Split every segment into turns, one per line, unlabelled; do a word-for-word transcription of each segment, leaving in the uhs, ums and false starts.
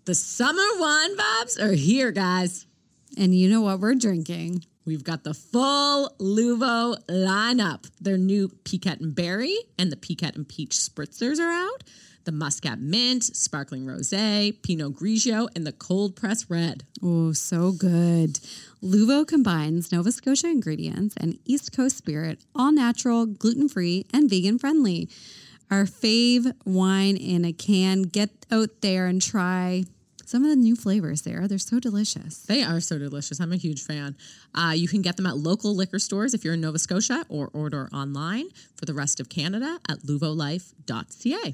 The summer wine vibes are here, guys.
And you know what we're drinking?
We've got the full Luvo lineup. Their new Pecan and Berry and the Pecan and Peach Spritzers are out. The Muscat Mint, Sparkling Rosé, Pinot Grigio, and the Cold Press Red.
Oh, so good. Luvo combines Nova Scotia ingredients and East Coast spirit, all natural, gluten-free, and vegan-friendly. Our fave wine in a can. Get out there and try some of the new flavors there. They're so delicious.
They are so delicious. I'm a huge fan. Uh, you can get them at local liquor stores if you're in Nova Scotia or order online for the rest of Canada at luvo life dot c a.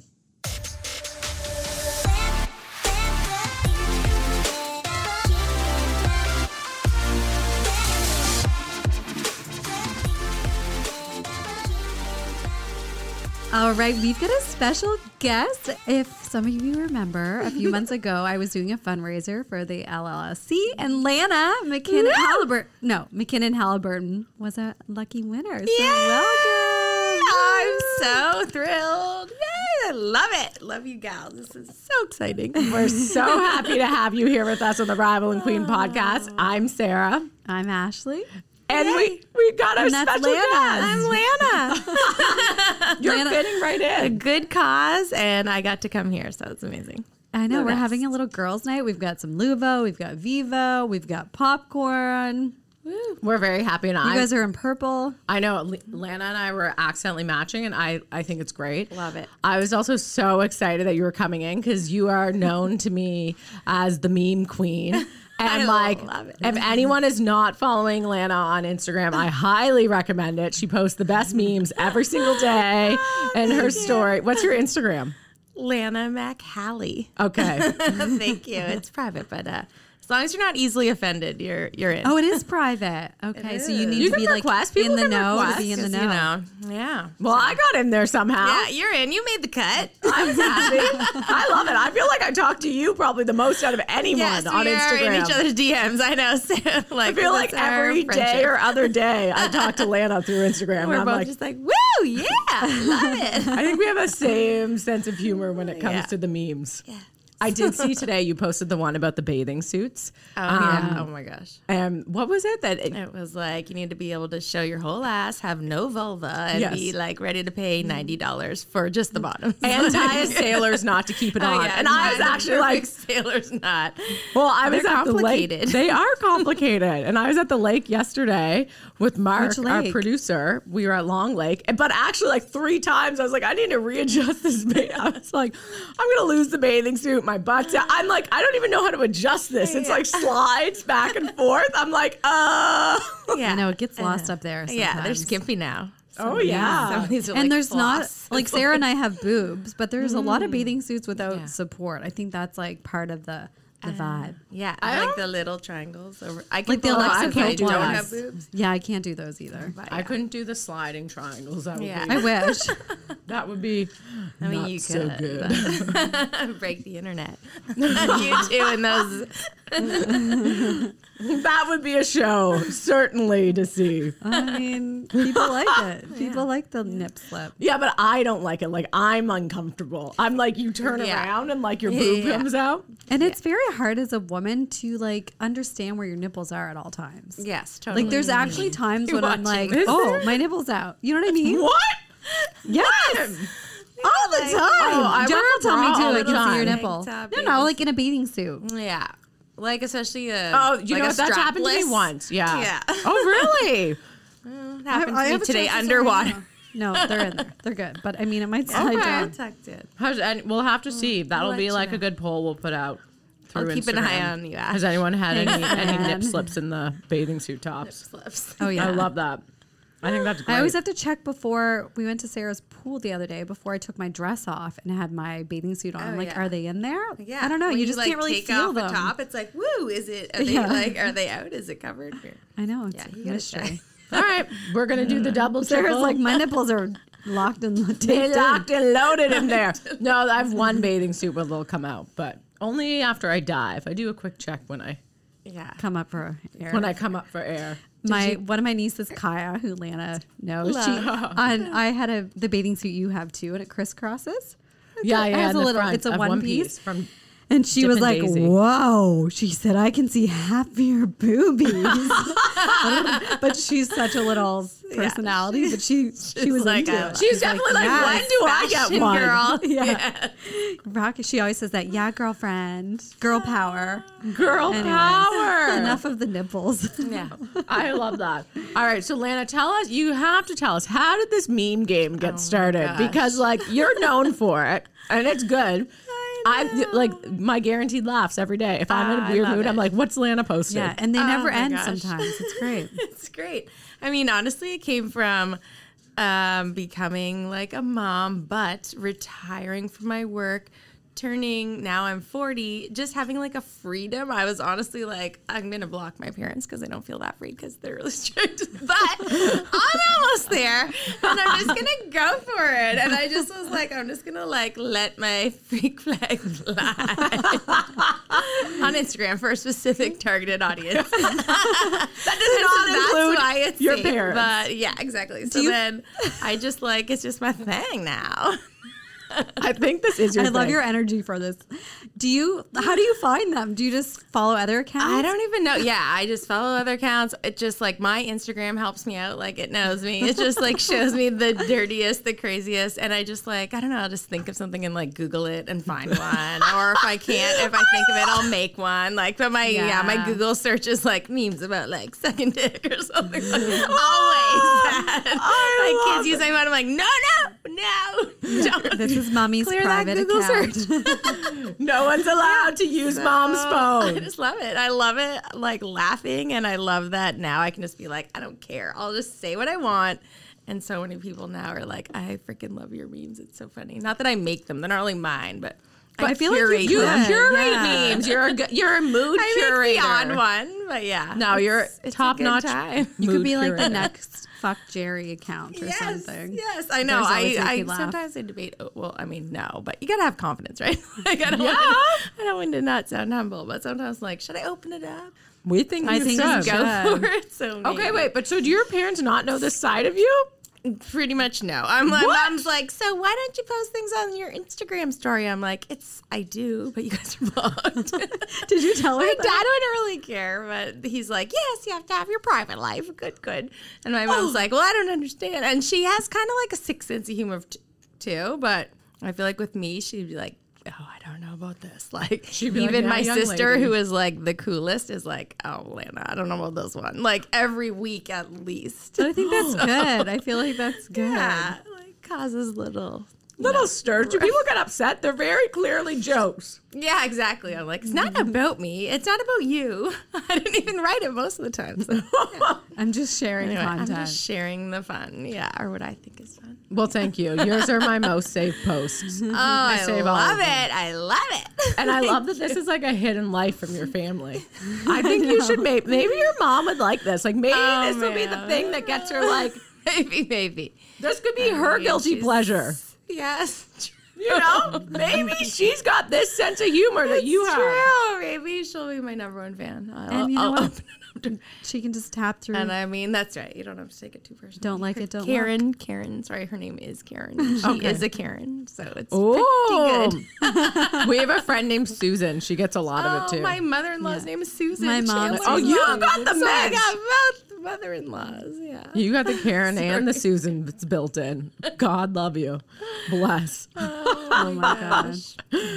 All right, we've got a special guest. If some of you remember, a few months ago, I was doing a fundraiser for the L L S C, and Lana McKinnon Halliburton, no, McKinnon Halliburton was a lucky winner. So welcome.
I'm so thrilled. Yay, I love it. Love you gals. This is so exciting.
We're so happy to have you here with us on the Rival and Queen podcast. I'm Sarah.
I'm Ashley.
And we, we got our
And that's
special
Lana.
guest.
I'm Lana.
You're
Lana-
fitting right
A
in.
good cause, and I got to come here, so it's amazing.
I know,
The
we're
best.
having a little girls' night. We've got some Luvo, we've got Vivo, we've got popcorn.
We're very happy. And
You
I,
guys are in purple.
I know L- Lana and I were accidentally matching, and I, I think it's great.
Love it.
I was also so excited that you were coming in because you are known to me as the meme queen. And
I
like,
love it.
if anyone is not following Lana on Instagram, I highly recommend it. She posts the best memes every single day and her story. What's your Instagram?
Lana McHalley.
Okay.
Thank you. It's private, but uh, as long as you're not easily offended, you're you're in.
Oh, it is private. Okay,
It
so you
is.
need
You
to
can
be like
request. People
in the
can
know
request.
to be in the
Just,
know.
you know, yeah.
Well, I got in there somehow.
Yeah, you're in. You made the cut.
I was happy. I love it. I feel like I talk to you probably the most out of anyone
Yes,
on
we are
Instagram.
in each other's D Ms. I know. So, like,
I feel like
that's our
every day
friendship.
or other day I talk to Lana through Instagram.
We're
and I'm
both
like,
just like, woo, yeah, love it.
I think we have the same sense of humor when it comes
Yeah.
to the memes.
Yeah.
I did see today you posted the one about the bathing suits.
Oh,
Um,
yeah. Oh, my gosh.
And what was it that?
It was like you need to be able to show your whole ass, have no vulva, and
Yes.
be like ready to pay ninety dollars for just the bottoms.
Anti sailors not to keep it
Oh,
on.
yeah,
and I was
not
actually
the
like,
perfect sailor's not.
well, I was
They're
at the lake.
complicated.
They are complicated. And I was at the lake yesterday with Mark,
Which
our
lake?
producer. We were at Long Lake. But actually, like three times, I was like, I need to readjust this. Ba- I was like, I'm going to lose the bathing suit. My butt's out. I'm like, I don't even know how to adjust this. It's like slides back and forth. I'm like, uh.
Yeah,
I know it gets lost
Uh,
up there.
Yeah, they're
sometimes.
skimpy now. Some
Oh,
of these-
yeah.
some of these are
And
like
there's
floss.
not like Sarah and I have boobs, but there's a lot of bathing suits without
Yeah.
support. I think that's like part of the the vibe.
Yeah,
I
I like
don't-
the little triangles. Over, I can
Like the
pull off
Alexa
if I
Cope
don't
ones.
have boobs.
Yeah, I can't do those either.
But,
I
yeah.
couldn't do the sliding triangles. That would
Yeah.
be,
I wish.
that would be
I mean,
not
you
so
could,
good.
but- break the internet. You two and those.
That would be a show, certainly, to see.
I mean, people like it. People like the nip slip.
Yeah, but I don't like it. Like, I'm uncomfortable. I'm like, you turn
Yeah.
around and like your
Yeah,
boob
yeah.
comes out.
And it's very hard as a woman to like understand where your nipples are at all times.
Yes, totally.
Like there's actually times
You're
when I'm like,
watching.
Is
oh,
there?
my nipple's out. You know what I mean?
What?
Yes. All the time.
Oh, I
Jennifer
wear
will tell me
bra
too.
all
I
the
can see your
time.
nipple.
Tank top,
No, no,
babies.
like in a bathing suit.
Yeah. Like especially a
Oh, you
like
know
a
what? That's happened to me
strapless-
once. Yeah.
Yeah.
Oh, really?
Well, it happened
I
to
have
me
a
today
chest
underwater.
No, they're in there. They're good. But I mean, it might slide
Okay.
down.
Tucked in.
How's, and we'll have to see. That'll
let
be
you
like
know.
a good poll we'll put out through
I'll keep an
Instagram.
eye on you, Ash.
Has anyone had any,
Thanks,
any
Ann.
nip slips in the bathing suit tops?
Slips.
Oh, yeah.
I love that. I think that's great.
I always have to check before we went to Sarah's pool the other day before I took my dress off and had my bathing suit on.
Oh,
I'm like,
yeah.
are they in there?
Yeah.
I don't know.
When
You just
like,
can't really
take
feel
off
them.
the top. It's like, woo, is it, are they
Yeah.
like, are they out? Is it covered? Here.
I know. It's
Yeah,
a
you gotta
mystery.
check.
All right, we're gonna do the double
Sarah's
triple.
like, my nipples are locked and taped
They
in.
locked and loaded in there. No, I have one bathing suit where they'll come out, but only after I dive. I do a quick check when I
Yeah.
Come up for air.
when I come up for air.
my one of my nieces, Kaya, who Lana knows, she
Love.
on I had a the bathing suit you have too, and it crisscrosses.
Yeah,
It
yeah.
has
in
a
the
little.
front
It's a
of
one, piece.
from.
And she
Dip
was
and
like,
Daisy.
whoa. She said, I can see half of your boobies. But she's such a little personality. But she she was
like
into
a-
it.
She's definitely like,
yes,
when do I get
fashion
one?
girl.
Yeah. Rocky, she always says that. Yeah, girlfriend. Girl power.
Girl
Anyways,
power.
Enough of the nipples.
Yeah.
I love that. All right, so Lana, tell us, you have to tell us, how did this meme game get started?
gosh.
Because like you're known for it and it's good. I like my guaranteed laughs every day. If I'm in
Ah,
a
I
weird
love
mood,
it.
I'm like, what's Lana posting?
Yeah, and they
Oh
never
my
end
gosh.
sometimes. It's great.
It's great. I mean, honestly, it came from um, becoming like a mom, but retiring from my work, turning, now I'm forty, just having like a freedom. I was honestly like, I'm going to block my parents because I don't feel that free because they're really strict. But I'm almost there and I'm just going to go for it. And I just was like, I'm just going to like let my freak flag fly on Instagram for a specific targeted audience.
That does
So
not
that's
include
why it's
your
safe,
parents.
But yeah, exactly. So
you-
then I just like, it's just my thing now.
I think this is your
I love
thing.
your energy for this. Do you? How do you find them? Do you just follow other accounts?
I don't even know. Yeah, I just follow other accounts. It just like my Instagram helps me out. Like it knows me. It just like shows me the dirtiest, the craziest. And I just like, I don't know, I'll just think of something and like Google it and find one. Or if I can't, if I think of it, I'll make one. Like, but my, yeah,
Yeah.
my Google search is like memes about like sucking dick or something. Like, always that. Like kids use my phone. I'm like, no, no, no. Don't.
This is mommy's
Clear that
private
Google
account.
search.
No one's allowed to use mom's
I
phone.
just love it. I love it, like laughing, and I love that now I can just be like, I don't care. I'll just say what I want. And so many people now are like, I freaking love your memes. It's so funny. Not that I make them; they're not really mine, but,
But I feel like you
curate
You
them.
Good,
curate
yeah.
memes. You're a good, you're a mood
I
curator.
make the odd one, but yeah.
No, you're
It's- it's a
top
good
notch.
time.
You could be like the
curator.
next Fuck Jerry account or
Yes,
something.
yes, I know.
Those always
I,
make
I
me laugh.
sometimes I debate. oh, Well, I mean, no, but you gotta have confidence, right? like, I don't
Yeah.
want, I don't want to not sound humble, but sometimes like, should I open it up?
We think
I
you
think
should.
you
Go
should.
for it. So
Okay,
maybe.
wait, but so do your parents not know this side of you?
Pretty much no. I'm like,
What?
mom's like, so why don't you post things on your Instagram story? I'm like, it's, I do, but you guys are blocked.
Did you tell her
My
that?
dad wouldn't really care, but he's like, yes, you have to have your private life. Good, good. And my mom's like, well, I don't understand. And she has kind of like a sick sense of humor t- too, but I feel like with me, she'd be like, oh, I don't know about this. Like,
She'd be like,
even
"Yeah,
my
young
sister,
lady."
who is like the coolest, is like, oh, Lana, I don't know about this one. Like, every week at least.
I think that's good. I feel like that's good.
Yeah, like causes little.
Little stir. Do people get upset? They're very clearly jokes.
Yeah, exactly. I'm like, it's not about me. It's not about you. I didn't even write it most of the time. So
I'm just sharing
anyway, I'm
content.
just sharing the fun. Yeah, or what I think is fun.
Well, thank you. Yours are my most saved posts.
Oh, I,
save all
love
of them.
it. I love it.
And I love that this is like a hidden life from your family. I think you should maybe, maybe your mom would like this. Like maybe
Oh,
this will be the
man.
thing that gets her like,
maybe, maybe.
this could be her
mean,
guilty
she's-
pleasure.
Yes.
You know, maybe she's got this sense of humor that you have.
True. Maybe she'll be my number one fan. I'll,
And you know
I'll
what?
open it up to-
She can just tap through.
And I mean, that's right. You don't have to take it too personally.
Don't like it, don't
Karen, Karen. Sorry, her name is Karen. She
Okay.
is a Karen, so it's
Oh,
pretty good.
we have a friend named Susan. She gets a lot of it
Oh,
too.
my mother-in-law's name is Susan.
My mom is
Chandler's
Oh, you
mom.
got the
So I
mix.
got both mother-in-laws. Yeah.
You got the Karen and the Susan that's built in. God love you. Bless.
oh my gosh.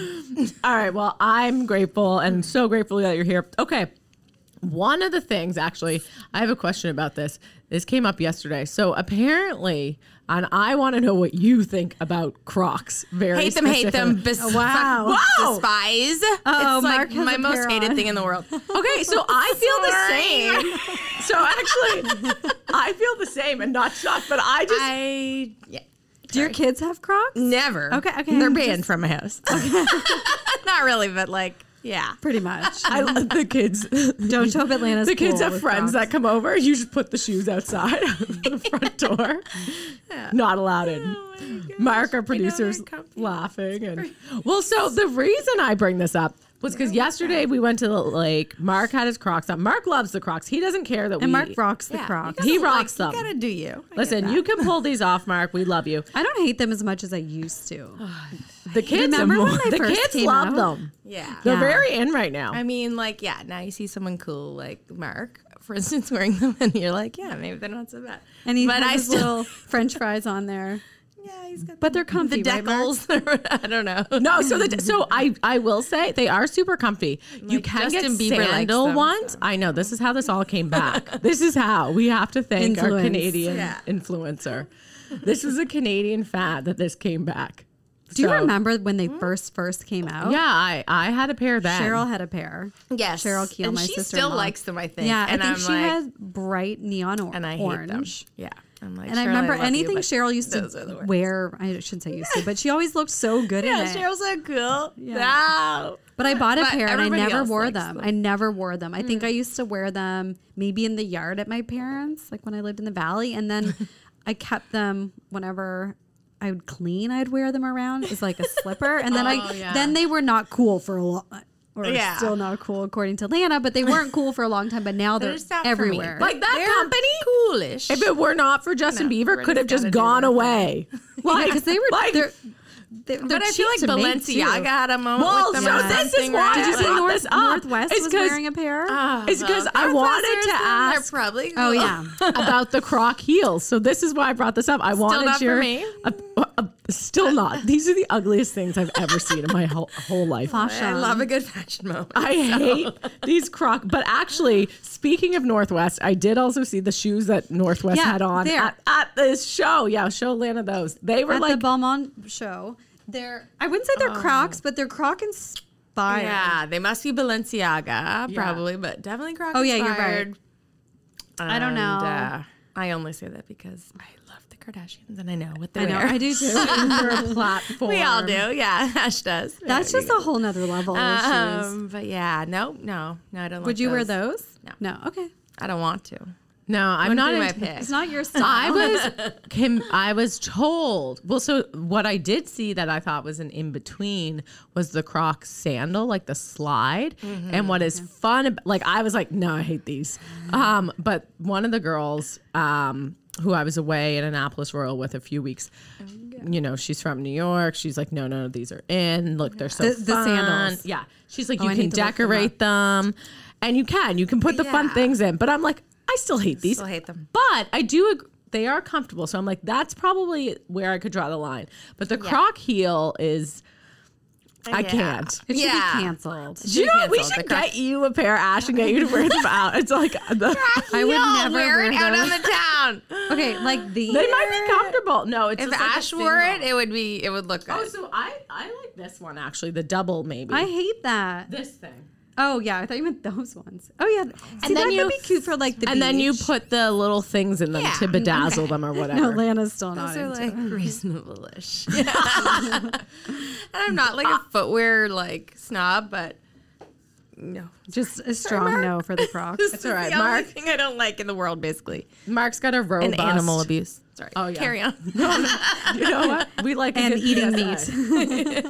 All right. Well, I'm grateful and so grateful that you're here. Okay. One of the things, actually, I have a question about this. This came up yesterday. So apparently, and I want to know what you think about Crocs. Very
Hate them, hate them,
specifically.
bes-
Wow.
fuck,
Wow.
despise.
Uh-oh,
it's like
Mark has
my
a
most
pair
hated
on.
thing in the world.
Okay, so I feel the same. So actually, I feel the same and not shocked, but I just
I yeah.
Do your kids have Crocs?
Never.
Okay, okay.
They're
I'm
banned from my house. Not really, but like, yeah.
Pretty much.
I love the kids.
Don't show up Atlanta's
The kids
pool
have
with
friends
Crocs.
that come over. You just put the shoes outside the front door. Not allowed in.
Oh
Mark, our
I know,
producer's
they're comfy.
laughing. And well, so the reason I bring this up, was because yesterday we went to the lake. Mark had his Crocs on. Mark loves the Crocs. He doesn't care that we.
And Mark rocks the
Yeah,
Crocs.
He
you gotta,
rocks
like,
them.
You gotta do you. I
Listen,
get that.
you can pull these off, Mark. We love you.
I don't hate them as much as I used to.
The kids,
Remember
are more,
when they
the
first
kids
came
love
out?
them.
Yeah.
They're
Yeah.
very in right now.
I mean, like, yeah, now you see someone cool like Mark, for instance, wearing them, and you're like, yeah, maybe they're not so bad.
And he
but
has
I
his
still,
little French fries on there.
yeah, he's got
But
the,
they're comfy,
the
right, Mark?
decals. I don't know.
No, so the so I I will say they are super comfy. you
Like
can
Justin
get
Bieber likes
sandal
them,
ones.
so.
I know this is how this all came back. This is how we have to thank our
Influence.
Canadian
Yeah.
influencer. This was a Canadian fad that this came back.
Do you
So,
remember when they first first came out?
Yeah, I I had a pair then.
Cheryl had a pair.
Yes,
Cheryl Keel,
and
my
she
sister-in-law.
still likes them. I think.
Yeah,
and
I think
I'm
she
like,
had bright neon or-
and I hate
orange.
them. Yeah, I'm like,
And I
Cheryl,
remember
love you,
anything
but
Cheryl used
those are the
to
worst.
wear. I shouldn't say used to, but she always looked so good
Yeah,
in it.
Cheryl's so cool.
Yeah.
Wow.
But I bought a
But
pair and I
everybody
never
else
wore
likes
them.
them.
I never wore them. I think I used to wear them maybe in the yard at my parents', like when I lived in the valley, and then I kept them whenever I would clean. I'd wear them around as like a slipper, and then I
yeah.
then they were not cool for a long. Or
Yeah.
still not cool according to Lana, but they weren't cool for a long time. But now they're,
They're just not for me.
everywhere.
Like that
They're
company.
coolish.
If it were not for Justin
No,
Bieber, could have
everybody's
just
gotta do
gone
their
away. Like,
because they were
like,
they're, they're, they're
but I feel
cheap
like
to make, too.
Balenciaga had a moment
Well,
with
so
them. or
this is
something,
why
right?
Did you see
brought
North,
this up.
Northwest
It's
was
'cause-
wearing a pair?
Oh,
It's because
well,
I
Northwesters,
wanted to
then
ask.
They're probably
oh
cool.
yeah.
About the Croc heels. So this is why I brought this up. I wanted
not for
your
me.
uh, uh, still not. These are the ugliest things I've ever seen in my whole, whole life.
Fashion.
I love a good fashion moment.
I hate these Croc. But actually, speaking of Northwest, I did also see the shoes that Northwest
Yeah,
had on
there.
at, at this show. Yeah, show Lana those. They were
At
like
the Belmont show. They're I wouldn't say they're Crocs, but they're Croc inspired.
Yeah, they must be Balenciaga, probably, but definitely Croc
Oh, yeah, you're
inspired.
I don't know.
And, uh, I only say that because I love the Kardashians and I know what they
I know.
wear.
I do too.
their platform.
We all do. Yeah, Ash does.
That's just a whole nother level of shoes.
Um, but yeah, no, no, no, I don't.
Would
like
you wear
those.
those?
No.
No. Okay.
I don't want to.
No, I'm
Wouldn't
not
be my
into-
pick.
It's not your style.
I was Kim, I was told. Well, so what I did see that I thought was an in between was the Croc sandal, like the slide. And what is fun, ab- like I was like, no, I hate these. Um, but one of the girls, um, who I was away in Annapolis Royal with a few weeks, you know, she's from New York. She's like, no, no, these are in. Look, they're so
The- the
fun.
sandals.
Yeah, she's like,
Oh,
you
I
can
need to look them
decorate them, and you can, you can put the fun
Yeah.
things in. But I'm like, I still hate these.
Still hate them.
But I do agree. They are comfortable. So I'm like, that's probably where I could draw the line. But the Croc heel is, I
Yeah.
can't.
It should
Yeah.
be canceled.
Do you know what? We
canceled.
should
The Croc-
get you a pair, Ash, and get you to wear them out. It's like, the,
I would
No,
never
wear
wear
it out
those.
on the town.
Okay, like these.
they might be comfortable. No, it's
If
just like a
Ash wore
single.
it, it would be. It would look good.
Oh, so I, I like this one actually, the double maybe.
I hate that.
this thing.
Oh yeah, I thought you meant those ones. Oh yeah, see,
then
that
you-
could be cute for like the
And then you
beach.
put the little things in them
Yeah.
to bedazzle them or whatever.
No, Lana's still not
Those are
into
like
it.
reasonable-ish. and I'm not like a footwear like snob, but no.
Just a strong no for the Crocs.
This
It's
is
all right,
the only
Mark.
thing I don't like in the world, basically,
Mark's got a robust.
and animal abuse. Sorry.
Oh, yeah.
Carry on.
You know what? We like a
And
good
eating
P S A.
meat.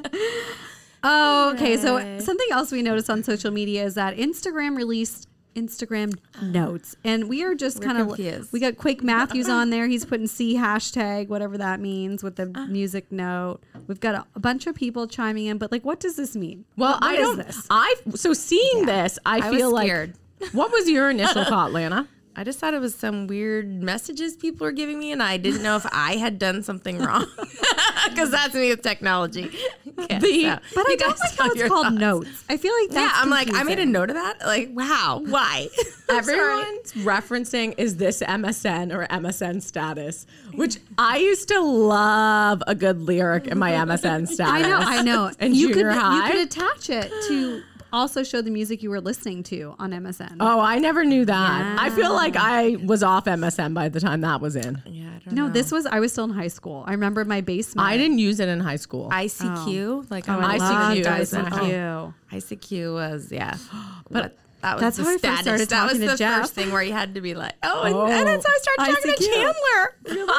Oh, okay. So something else we noticed on social media is that Instagram released Instagram notes, and we are just kind of
confused.
we got Quake Matthews on there. He's putting C hashtag whatever that means with the music note. We've got a, a bunch of people chiming in, but like, what does this mean?
Well,
What- what
I
is
don't.
this?
I so seeing this, I,
I was
feel
scared.
like. What was your initial thought, Lana?
I just thought it was some weird messages people were giving me, and I didn't know if I had done something wrong. Because that's me with technology. Okay,
The-
so
But I
you
don't
guys
like how
tell
it's
your
called
thoughts.
notes. I feel like
Yeah,
that's
I'm like, I made a
confusing.
note of that. Like, wow, why? I'm sorry.
Everyone's referencing is this M S N or M S N status, which I used to love a good lyric in my M S N status.
I know, I know.
In
you could
junior high.
you could attach it to also show the music you were listening to on M S N.
Oh, I never knew that. I feel like I was off M S N by the time that was in.
Yeah, I don't
No,
know.
this was I was still in high school. I remember my basement.
I didn't use it in high school.
I C Q. Like,
Oh,
I'm
I
I C Q.
loved
I
I
was
C
in-
Q.
I C Q was, yeah.
but
That was
That's
the
how I first
status.
started
that was
talking to
the
Jeff.
first thing where you had to be like, oh, and,
Oh.
and that's how I started talking to
I C Q.
Chandler.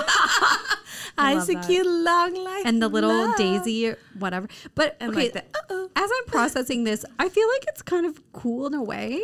I
I
love
C Q, long life,
and the little
love.
Daisy, whatever. But
And
okay,
like the, uh-oh.
as I'm processing this, I feel like it's kind of cool in a way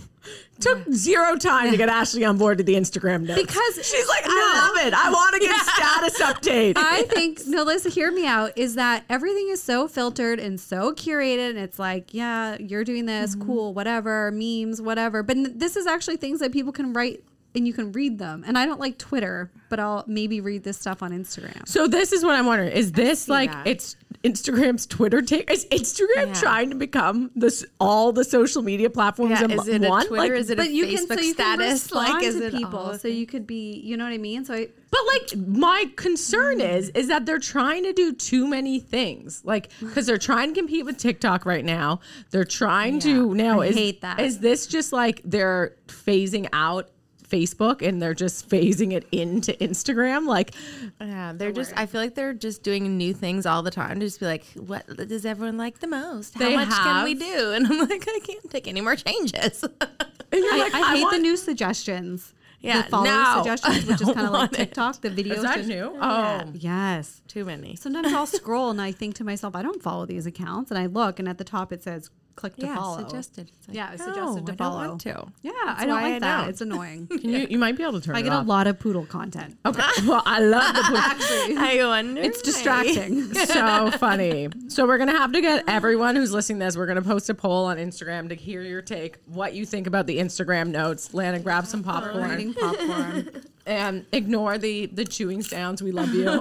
Took zero time to get Ashley on board to the Instagram notes.
because
She's like, I love it. I want to get status update.
I think, no, listen, hear me out, is that everything is so filtered and so curated. And it's like, yeah, you're doing this, cool, whatever, memes, whatever. But n- this is actually things that people can write and you can read them. And I don't like Twitter, but I'll maybe read this stuff on Instagram.
So this is what I'm wondering. Is this
see
like
that.
it's Instagram's Twitter take? Is Instagram
Yeah.
trying to become this all the social media platforms
Yeah,
in
is it a
one?
Twitter?
Like,
Is it a
But you can,
Facebook
so you can
status?
respond
Like, is
to
it all
people.
a
So you could be, you know what I mean? So I,
but like my concern is is that they're trying to do too many things. Like because they're trying to compete with TikTok right now. They're trying to now.
I
is,
hate that.
Is this just like they're phasing out Facebook and they're just phasing it into Instagram? Like
Yeah, they're just. I feel like they're just doing new things all the time to just be like, "What does everyone like the most? How
They
much can we
have-
do?" And I'm like, I can't take any more changes.
and you're
I,
like,
I hate
want-
the new suggestions.
Yeah,
the follower
no,
suggestions, which is
don't
kind of like
want it.
TikTok. The videos.
Is that
just-
new?
Yeah.
Oh.
Yes.
Too many.
Sometimes I'll scroll and I think to myself, I don't follow these accounts, and I look, and at the top it says click to
Yeah,
follow.
suggested. It's like,
Yeah, it's
no,
suggested to
I
follow.
Don't want to.
Yeah,
That's
I don't
why
like
I
that.
don't.
It's annoying.
Can you you might be able to turn
I
it
get a
off.
lot of poodle content.
Okay. Well, I love the
Actually,
I wonder.
it's
why.
distracting.
so funny. So we're gonna have to get everyone who's listening to this. We're gonna post a poll on Instagram to hear your take, what you think about the Instagram notes. Lana, grab some popcorn
Eating popcorn.
and ignore the the chewing sounds. We love you.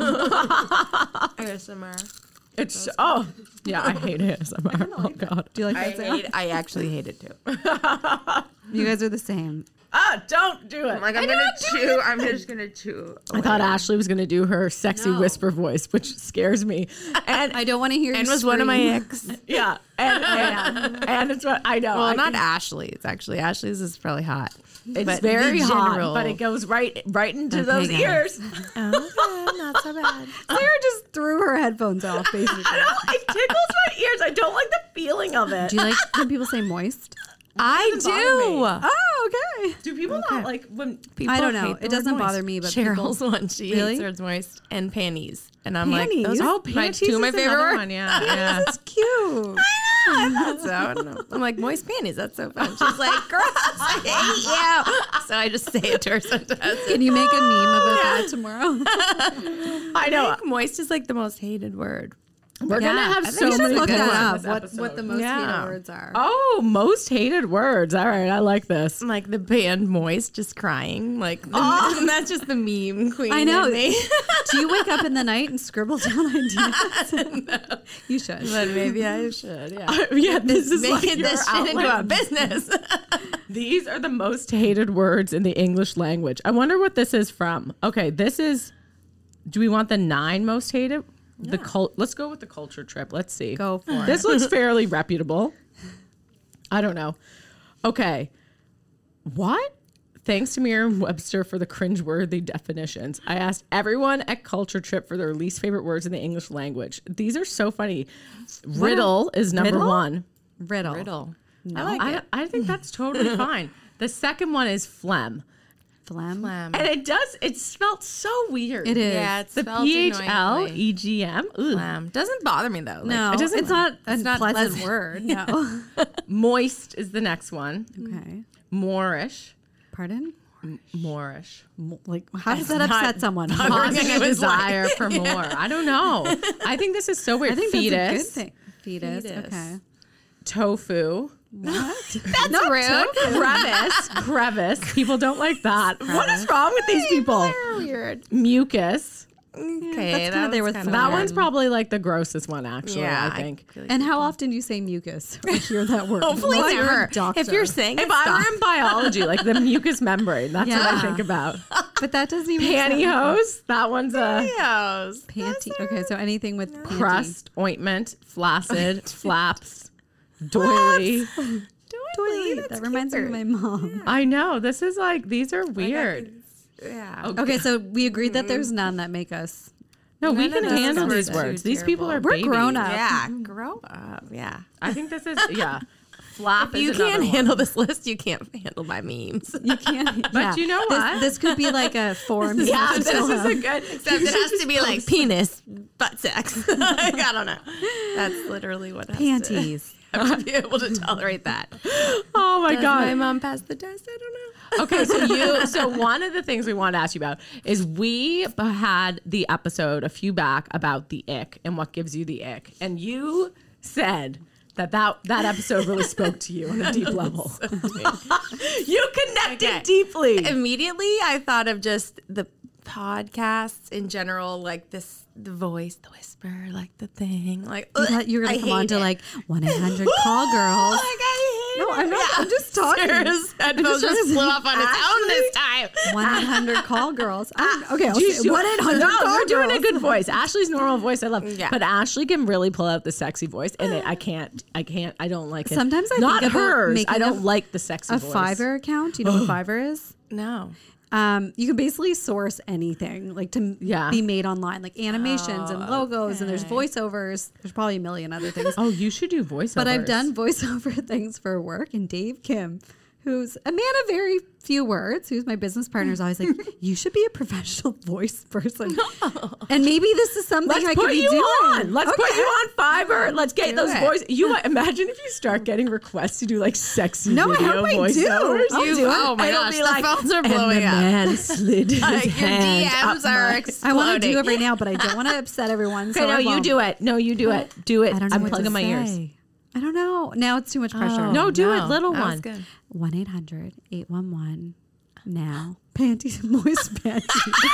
A S M R.
It's oh yeah, I hate A S M R. Oh god.
Do you like
I
that sound?
hate. I actually hate it too.
You guys are the same.
Ah, don't do it.
Like I'm gonna chew. I'm just gonna chew.
I thought Ashley was gonna do her sexy
No.
whisper voice, which scares me. And
I don't want to hear.
And
you
was one of my
scream.
ex.
yeah, and, and, and it's what I know.
Well,
I
not
can-
Ashley. It's actually Ashley's is probably hot.
It's
but
very
the
hot,
general-
but it goes right right into
Okay,
those
guys.
ears.
Oh, not so bad.
Sarah just threw her headphones off, basically.
I don't. It tickles my ears. I don't like the feeling of it.
Do you like when people say moist?
I
doesn't bother me.
do.
Oh, okay.
Do people not like when
People
I don't know.
hate the
It doesn't
word
bother
moist.
me, but
Cheryl's
people-
one. She
Really?
hates words moist and panties, and I'm
Panties?
like, those are
oh,
my,
panties
two of my
is
favorite
another
words.
one. Yeah, yeah.
That's cute.
I thought so. I don't know. I'm like, moist panties. That's so fun. She's like, gross. I hate you. So I just say it to her sometimes.
Can you make a meme about that tomorrow?
I know.
Like, moist is like the most hated word.
We're
Yeah,
gonna
I
have
think
so
we should
many
look
good
that
ones
up.
this
What
episode.
what the most
Yeah.
hated words are?
Oh, most hated words. All right, I like this.
Like the band Moist, just crying. Like, and that's just the meme queen.
I know.
in me.
Do you wake up in the night and scribble down ideas? You should.
But maybe I should. Yeah.
yeah, this is like
Making
your
this shit into a
outlet.
business.
These are the most hated words in the English language. I wonder what this is from. Okay, this is. Do we want the nine most hated? The cult. Let's go with the culture trip. Let's see.
Go for
This looks fairly reputable. I don't know. Okay. What? Thanks to Merriam-Webster for the cringeworthy definitions. I asked everyone at Culture Trip for their least favorite words in the English language. These are so funny. Riddle is number
Riddle?
one.
Riddle.
Riddle.
No.
I like
I,
it.
I think that's totally fine. The second one is phlegm.
Phlegm.
Phlegm.
And it does, it's spelled so weird.
It is.
Yeah, it's
The
spelled
P H L
annoyingly.
E G M. Ooh.
Phlegm. Doesn't bother me though. Like,
No,
it doesn't-
it's not a
it's not
pleasant,
pleasant.
word. No.
Moist is the next one.
Okay.
Moorish.
Pardon?
Moorish.
Mo- Like, how does
It's
that
not
upset someone?
Causing a
It was like-
desire for more. I don't know. I think this is so weird.
I think
Fetus.
that's a good thing. Fetus.
Fetus.
Okay.
Tofu.
That's
No,
rude.
Crevice. Crevice. People don't like that. What is wrong with these people?
They're weird.
Mucus.
Okay,
that's kinda there
one's
with
kinda
That
weird.
one's probably like the grossest one, actually,
Yeah,
I think.
feel like-
And how often do you say mucus? I hear that word.
Hopefully
Well, you're a
never.
doctor.
If you're saying
If
it,
I
stop.
were in biology, like the mucous membrane, that's what I
Yeah.
think about.
But that doesn't even sound-
Pantyhose. That one's a
Yes.
Panty. Okay, so anything with panty.
crust, ointment, flaccid, flaps, doily.
Doily. That reminds me of my mom.
I know. This is like, these are weird.
Yeah.
Okay, so we agreed that there's none that make us.
No, we
None
can
of those
handle these
words are
words.
too
These people are
terrible.
We're
babies.
grown up.
Yeah. Grow up. Yeah.
I think this is, yeah. Flap
If you
is another
can't
one.
handle this list, you can't handle my memes.
You can't.
But you know
this,
what?
This could be like a form. you
Yeah,
have to
this
fill
is a
out.
good.
Except it has to be like penis, butt sex. like, I don't know. That's literally what has
Panties.
To, have to be able to tolerate that.
Oh my
Does
god.
my mom pass the test? I don't know.
Okay, so you so one of the things we wanted to ask you about is we had the episode a few back about the ick and what gives you the ick, and you said that that, that episode really spoke to you on a deep level. You connected
Okay.
deeply.
Immediately, I thought of just the podcasts in general, like this, the voice, the whisper, like the thing, like
You thought you were
I
gonna come on
hate
to
it.
like one eight hundred call girls.
Like, I hate
No,
it.
I'm not. I'm just talking.
Sarah's headphones
trying
just
to-
flew off on its own this time.
One eight hundred call girls. I'm, okay, I'll
Jeez,
say
you-
one eight hundred
No,
call
you're doing
girls.
a good voice. Ashley's normal voice, I love.
Yeah.
But Ashley can really pull out the sexy voice, and it, I can't. I can't. I don't like it.
Sometimes I
not
think about
hers.
making
I don't
a-
like the sexy
A
voice.
Fiverr account. You know what Fiverr is?
No.
Um, you can basically source anything like to
Yeah.
be made online, like animations and logos, and there's voiceovers. There's probably a million other things.
Oh, you should do voiceovers.
But I've done voiceover things for work, and Dave Kim, who's a man of very few words, who's my business partner, is always like, you should be a professional voice person. And maybe this is something
Let's
I
put
could be
you
doing.
on. Let's put
Okay.
you on Fiverr. Let's get
Do
those
it.
voices. You imagine if you start getting requests to do like sexy
No, I
video
hope I do.
voiceovers.
I'll
You-
do it.
oh my
It'll
gosh,
be
the
like,
phones are
and
blowing
the
up.
man slid his
Like, your
hand
D Ms
up
are
my-
exploding.
I want to do it right now, but I don't want to upset everyone.
Okay,
so
no,
I
you
won't.
do it. No, you do it. Do it.
I don't know
I'm
what
plugging
to
my ears.
say. I don't know. Now it's too much pressure.
Oh,
No, do it,
no.
little
That was
one.
good.
one eight hundred eight one one now. Panties, moist panties.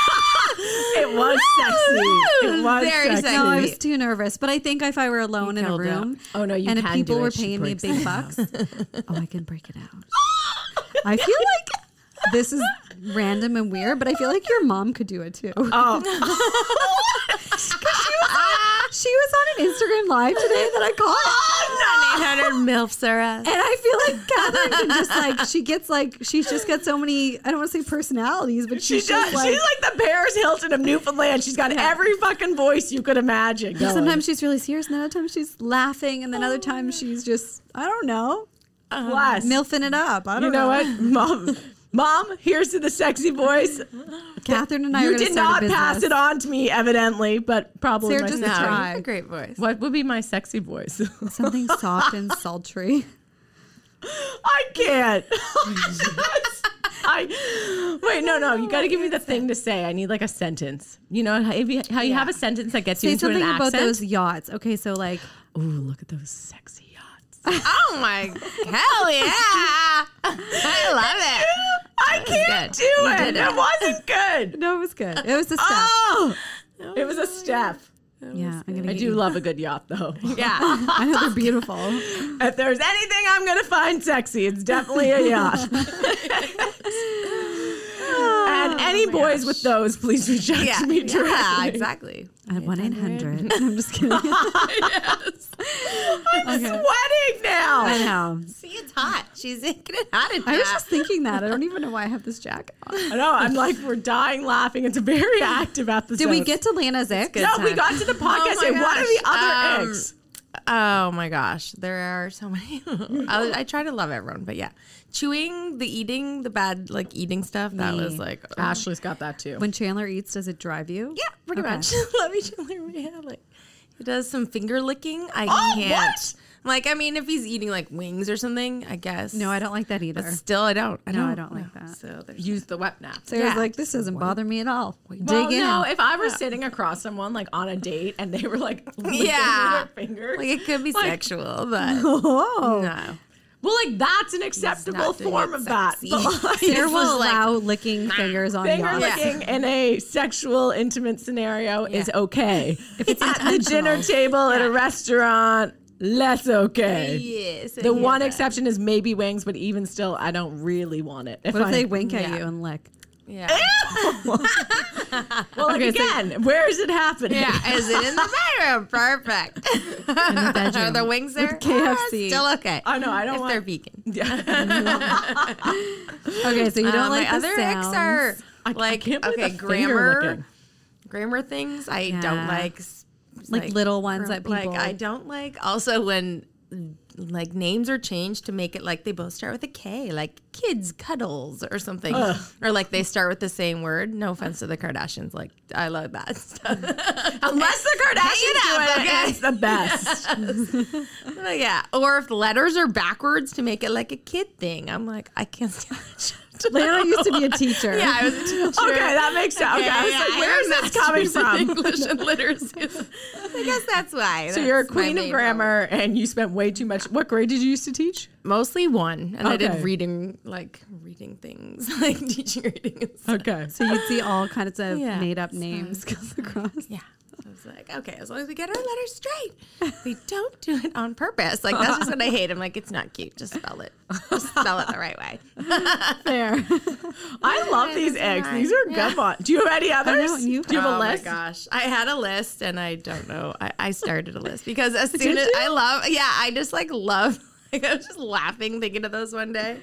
It was sexy. It was
Very
sexy.
sexy.
No, I was too nervous. But I think if I were alone in a
killed it.
room,
Oh, no, you
and if
can
people
do
were
it. She
paying me
breaks
big
it
bucks, oh, I can break it out. I feel like this is random and weird, but I feel like your mom could do it too.
Oh,
She was on an Instagram live today that I caught.
one eight hundred MILF Sarah.
And I feel like Catherine can just like, she gets like, she's just got so many, I don't want to say personalities, but
she
she's
does.
just like,
She's like the Paris Hilton of Newfoundland. She's got every fucking voice you could imagine. going.
sometimes she's really serious, and other times she's laughing, and then other times she's just, I don't know,
Bless.
milfing it up. I don't
You know what, mom? Mom, here's to the sexy voice.
Catherine and I are
You
going to
did
start
not
a business.
pass it on to me, evidently, but probably
Sarah
my
just
sister.
No,
try.
you have a great voice.
What would be my sexy voice?
Something soft and sultry.
I can't. I wait. No, no. You got to give me the thing to say. I need like a sentence. You know how you, how you have a sentence that gets you
Say
into an
something about
accent.
those yachts. Okay, so like,
Ooh, look at those sexy yachts.
Oh my, hell yeah. I love it.
I
was
can't
good.
do
You
it.
did
It.
it.
wasn't good.
no, it was good. It was a step.
Oh, it was a step.
yeah, I'm gonna.
I
get
do
you-
love a good yacht, though.
Yeah.
I know they're beautiful.
If there's anything I'm gonna find sexy, it's definitely a yacht. And any boys with those, please reach out
Yeah.
to me directly.
Yeah, exactly.
At one eight hundred. I'm just kidding.
Yes. I'm sweating now.
I know.
See, it's hot. She's getting hot in
I was
here.
just thinking that. I don't even know why I have this jacket on.
I know. I'm like, we're dying laughing. It's a very active episode.
Did we get to Lana's Ick?
No, we got to the podcast.
my
and what are the
gosh.
other
Um,
icks?
Oh my gosh, there are so many. I, I try to love everyone, but yeah, chewing, the eating, the bad like eating stuff. That
Me.
was like, oh.
Ashley's got that too.
When Chandler eats, does it drive you?
yeah, pretty
Okay.
much. Love each other. Yeah, like he does some finger licking. I
Oh,
can't.
what?
Like, I mean, if he's eating like wings or something, I guess.
No, I don't like that either.
But still, I don't. I
No,
don't.
I don't like that.
So there's
Use the wet nap.
Sarah's
Yeah.
like, this doesn't bother me at all. Dig
Well,
in.
no, if I were sitting across someone like on a date and they were like licking
Yeah.
their fingers,
like it could be
Like-
sexual, but
oh.
no.
well, like that's an acceptable
not doing
form
it
of that.
sexy.
But, like,
Sarah
This
will
was like-
allow licking fingers on
finger
yachts.
licking in a sexual intimate scenario is
Yeah.
okay. If
it's
at the dinner
intentional.
table at a
Yeah.
restaurant, less okay.
Yes.
The one exception is maybe wings, but even still, I don't really want it.
What if
I-
they wink at
yeah.
you and lick?
Yeah.
Well, like,
Okay, so-
again, where is it happening?
Yeah, is it in the bedroom? Perfect.
In the bedroom.
Are the wings there?
K F C.
Ah, still okay.
I know. I don't
if
want.
they're vegan.
Okay, so you don't
Uh,
like
my
the
other
sounds.
X are
I- I
like
can't believe
okay
the finger
grammar
licking.
grammar things. I
Yeah.
don't like s-
Like little ones that
like
people-
I don't like. Also when like names are changed to make it like they both start with a K, like kids cuddles or something,
Ugh.
or like they start with the same word. No offense to the Kardashians, like I love that stuff.
Unless the Kardashians do it,
okay?
it's the best.
Like, yeah, or if letters are backwards to make it like a kid thing. I'm like, I can't stand that shit.
Lana used to be a teacher.
Yeah, I was a teacher.
Okay, that makes sense. Okay, I was
yeah,
like,
I
where is
have
this coming
masters in
from?
English and literacy. I guess that's why.
So
That's
you're a
my
queen of
main
grammar, and you spent way too much. What grade did you used to teach?
Mostly one, and I
Okay.
did reading, like reading things, like teaching reading. And stuff.
Okay.
So you'd see all kinds of
Yeah.
made up names come across.
Yeah. I was like, okay, as long as we get our letters straight, we don't do it on purpose. Like that's just what I hate. I'm like, it's not cute. Just spell it. Just spell it the right way.
Fair.
I love these eggs. These are good
Yeah.
ones. Do you have any others?
know, you-
Do you have a
Oh
list?
my gosh, I had a list, and I don't know. I, I started a list because as soon
Did
as
you?
I love, yeah, I just like love. Like I was just laughing thinking of those one day.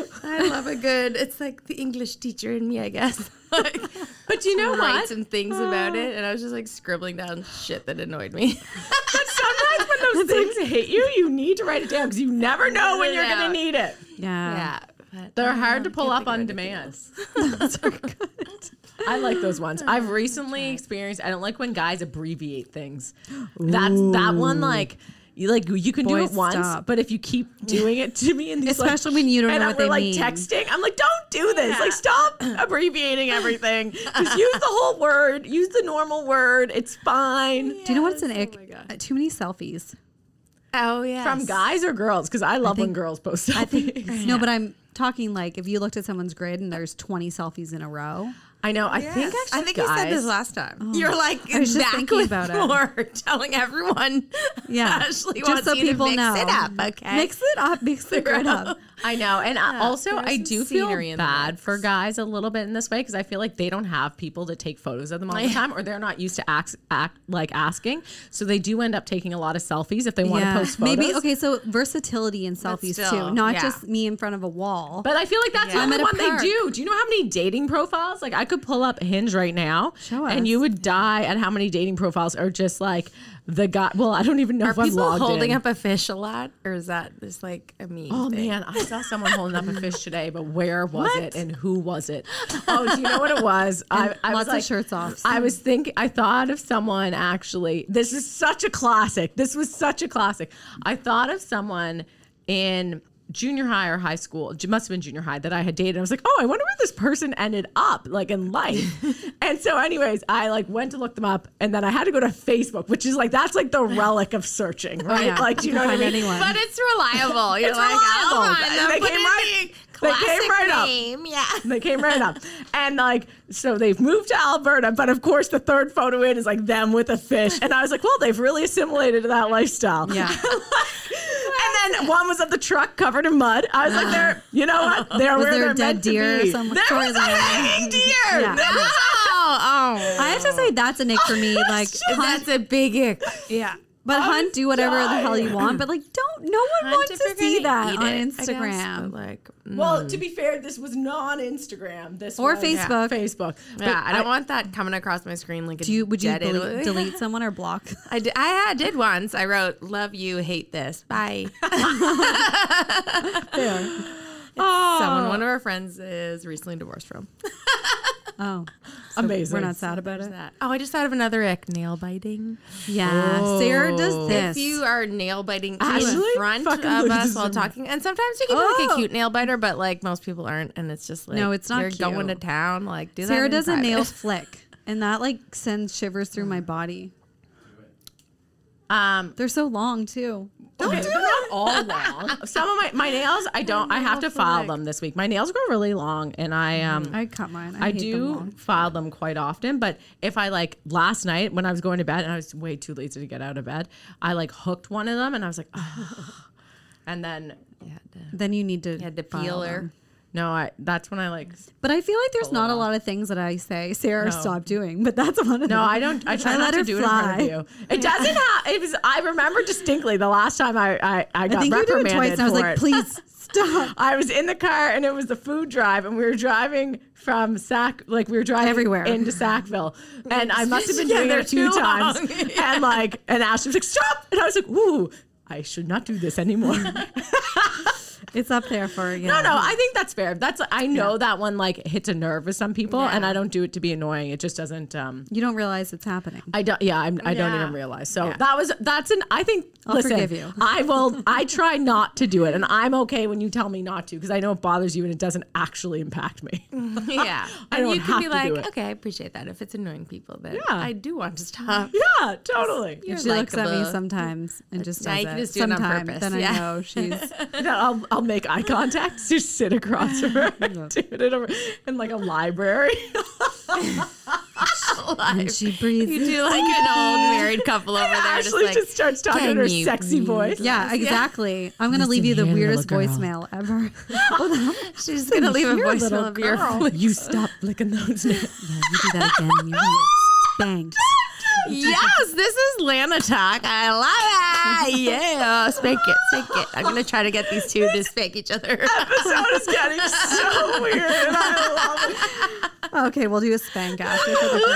I love a good. It's like the English teacher in me, I guess. Like,
But you know
write
what?
some things about it, and I was just like scribbling down shit that annoyed me.
But sometimes when those things hit you, you need to write it down because you never know when
Write it
you're going to
out.
need it.
Yeah.
Yeah, but
They're
I don't
hard
know,
to pull
can't
up
think
on
of
demand.
anything
Those are good.
I like those ones. I've recently experienced. I don't like when guys abbreviate things. That's that one. Like you like you can do
Boy,
it once,
stop.
but if you keep doing it to me in these, like-
Especially when you don't
and
know
I'm-
what they
we're like
mean.
texting, I'm like, don't do this.
Yeah.
Like, stop abbreviating everything. Just use the whole word. Use the normal word. It's fine.
Do you know what's an
Yes,
ick?
oh my God.
Uh, Too many selfies.
Oh yeah,
From guys or girls? Because I love when
think-
girls post selfies.
I think no, but I'm talking like if you looked at someone's grid and there's twenty selfies in a row.
I know. I think actually
I think
guys,
you said this last time. You're like
I was just
back
thinking
with
about it.
more, telling everyone.
Yeah,
Ashley
just
wants
so
you
people
to mix
know.
it up. Okay,
Mix it up. Mix the grid up.
I know. And I also,
there's
I
some
do feel
scenery in the
bad
mix.
for guys a little bit in this way because I feel like they don't have people to take photos of them all the time or they're not used to act, act like asking. So they do end up taking a lot of selfies if they want to post photos.
maybe okay. So versatility in selfies
still,
too, not
yeah.
just me in front of a wall.
But I feel like that's
Yeah.
the
I'm
only
at a
one they
park.
do. Do you know how many dating profiles? Like I could pull up Hinge right now
Show
and
us.
you would die at how many dating profiles are just like the guy. Well, I don't even know
Are
if I'm
people
logged
holding
in.
up a fish a lot, or is that just like a meme?
Oh
thing?
man, I saw someone holding up a fish today, but where was
What?
it and who was it? Oh, do you know what it was? I, I
lots
was
of
like,
shirts off.
I was thinking, I thought of someone actually. This is such a classic. This was such a classic. I thought of someone in junior high or high school. It must have been junior high that I had dated. I was like, oh, I wonder where this person ended up, like in life. And so, anyways, I like went to look them up, and then I had to go to Facebook, which is like that's like the relic of searching, right?
yeah.
Like, do you know what I
Find
mean?
anyone.
But it's reliable. You're
It's
like,
reliable.
oh, fine,
They
they
came
came
right-
right.
they came right up.
name. Yeah.
They came right up. And like, so they've moved to Alberta, but of course the third photo in is like them with a fish. And I was like, well, they've really assimilated to that lifestyle.
Yeah.
And then one was of the truck covered in mud. I was like, they're, you know what? They're
Was
where
there
they're
a dead
meant to
deer or
be.
some
There
sort
was
of
a
animal?
hanging deer.
Yeah.
There was
Oh, oh.
I have to say that's an ick for me. Like, hunt,
That's a big ick.
yeah. But
I'm
hunt, do whatever the hell you
dying.
want. But like, don't. No one
Hunt
wants
if
to
you're
see
gonna
that
eat
on
it, I guess,
Instagram.
but, like,
Well, to be fair, this was non-Instagram. This
Or
was
Facebook.
Facebook. But
yeah, I don't want that coming across my screen like a
Do you? Would you
dead
delete,
Italy.
delete someone or block?
I did, I did once. I wrote, "Love you, hate this, bye."
Oh,
Someone, one of our friends, is recently divorced from.
Oh, so
Amazing.
We're not sad about it.
That. Oh, I just thought of another ick: nail biting.
Yeah, Sarah does this.
If you are nail biting
Ashley
in front of
fucking
us
loses
while
her
talking, and sometimes you can be like
Oh.
a cute nail biter, but like most people aren't, and it's just like
No, it's not
You're
cute.
going to town, like do
Sarah
that.
does a
in
nail
private.
flick, and that like sends shivers through my body.
Um,
They're so long too.
okay, they're not all long. Some of my, my nails, I don't. I have to file them this week. My nails grow really long, and I um
I cut mine. I,
I
hate them
do
long.
file them quite often. But if I like last night when I was going to bed and I was way too lazy to get out of bed, I like hooked one of them, and I was like, oh. And then
You had to,
Then you need to.
you had to
file
peel her.
them.
no, I that's when I like.
But I feel like there's
Pull
not
it
a
off.
lot of things that I say Sarah
No.
stop doing, but that's one of them.
No, I don't. I try
I
not
let
to
her
do it in front
fly.
of you. It doesn't have. It was. I remember distinctly the last time I I, I got
I think you did it
reprimanded
twice, and I was
for
like,
it.
please stop.
I was in the car and it was the food drive and we were driving from Sac, like we were driving
Everywhere.
into Sackville, and I must have been
Yeah,
doing it
they're
a few
too
times.
long.
And like, and Ashley was like, "Stop!" And I was like, "Ooh." I should not do this anymore.
It's up there for you.
No, no, I think that's fair. That's I know yeah. that one like hits a nerve with some people, yeah. and I don't do it to be annoying. It just doesn't. Um,
you don't realize it's happening.
I don't. Yeah, I'm, I don't yeah. even realize. So yeah. that was that's an. I think.
I'll
listen,
forgive you.
I will. I try not to do it, and I'm okay when you tell me not to because I know it bothers you and it doesn't actually impact me.
Yeah,
I don't
and you
have
can be
to
like,
do it.
okay, I appreciate that if it's annoying people, but
yeah.
I do want to stop.
Yeah, totally.
If she looks at me sometimes and just does
yeah,
it.
Just do it on
sometimes,
purpose.
then
yeah.
I know she's.
I'll I'll make eye contact. Just sit across from her, do it in, a, in like a library.
And she breathes.
You do like an old married couple over there.
Ashley
just, like,
just starts talking in her sexy
breathe?
voice.
Yeah, exactly. Yeah. I'm going to leave you the weirdest voicemail ever.
She's going to leave a voicemail of your
You stop flicking those nails.
Yeah, you do that again and you get spanked.
Yes, this is Lana talk. I love it. Yeah, spank it, spank it. I'm gonna try to get these two to spank each other.
Episode is getting so weird, and I love it.
Okay, we'll do a spank after. For the